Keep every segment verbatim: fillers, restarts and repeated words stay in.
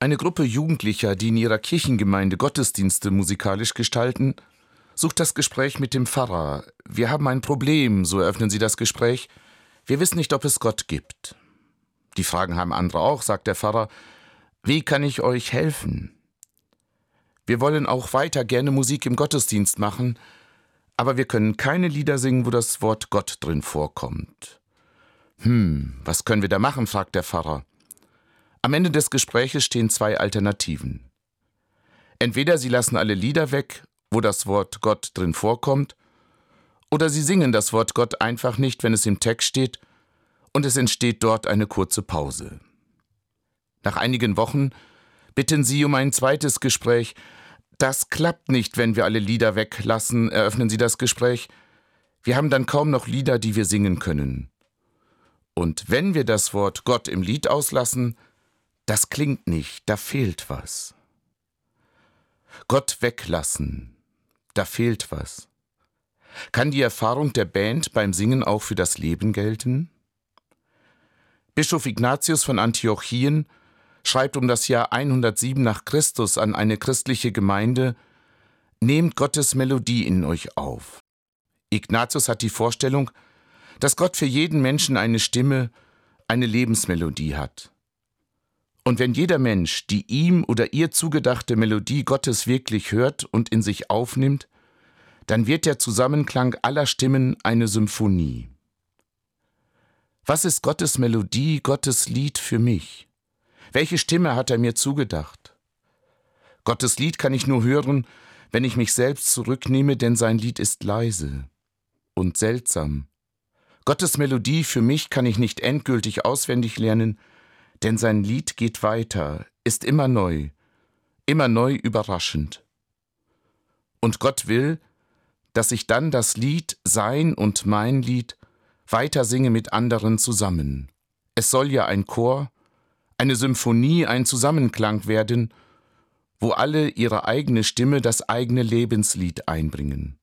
Eine Gruppe Jugendlicher, die in ihrer Kirchengemeinde Gottesdienste musikalisch gestalten, sucht das Gespräch mit dem Pfarrer. Wir haben ein Problem, so eröffnen sie das Gespräch. Wir wissen nicht, ob es Gott gibt. Die Fragen haben andere auch, sagt der Pfarrer. Wie kann ich euch helfen? Wir wollen auch weiter gerne Musik im Gottesdienst machen, aber wir können keine Lieder singen, wo das Wort Gott drin vorkommt. Hm, was können wir da machen, fragt der Pfarrer. Am Ende des Gespräches stehen zwei Alternativen. Entweder sie lassen alle Lieder weg, wo das Wort Gott drin vorkommt, oder sie singen das Wort Gott einfach nicht, wenn es im Text steht, und es entsteht dort eine kurze Pause. Nach einigen Wochen bitten sie um ein zweites Gespräch. Das klappt nicht, wenn wir alle Lieder weglassen, eröffnen sie das Gespräch. Wir haben dann kaum noch Lieder, die wir singen können. Und wenn wir das Wort Gott im Lied auslassen, das klingt nicht, da fehlt was. Gott weglassen, da fehlt was. Kann die Erfahrung der Band beim Singen auch für das Leben gelten? Bischof Ignatius von Antiochien schreibt um das Jahr hundertsieben nach Christus an eine christliche Gemeinde: Nehmt Gottes Melodie in euch auf. Ignatius hat die Vorstellung, dass Gott für jeden Menschen eine Stimme, eine Lebensmelodie hat. Und wenn jeder Mensch die ihm oder ihr zugedachte Melodie Gottes wirklich hört und in sich aufnimmt, dann wird der Zusammenklang aller Stimmen eine Symphonie. Was ist Gottes Melodie, Gottes Lied für mich? Welche Stimme hat er mir zugedacht? Gottes Lied kann ich nur hören, wenn ich mich selbst zurücknehme, denn sein Lied ist leise und seltsam. Gottes Melodie für mich kann ich nicht endgültig auswendig lernen, denn sein Lied geht weiter, ist immer neu, immer neu überraschend. Und Gott will, dass ich dann das Lied, sein und mein Lied, weiter singe mit anderen zusammen. Es soll ja ein Chor, eine Symphonie, ein Zusammenklang werden, wo alle ihre eigene Stimme, das eigene Lebenslied einbringen.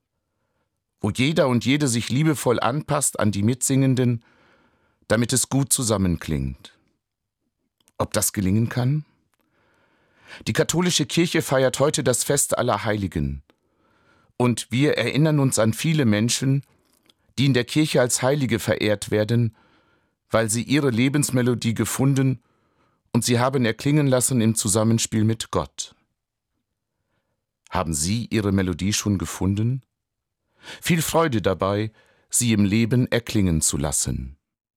Wo jeder und jede sich liebevoll anpasst an die Mitsingenden, damit es gut zusammenklingt. Ob das gelingen kann? Die katholische Kirche feiert heute das Fest aller Heiligen. Und wir erinnern uns an viele Menschen, die in der Kirche als Heilige verehrt werden, weil sie ihre Lebensmelodie gefunden und sie haben erklingen lassen im Zusammenspiel mit Gott. Haben Sie Ihre Melodie schon gefunden? Viel Freude dabei, sie im Leben erklingen zu lassen.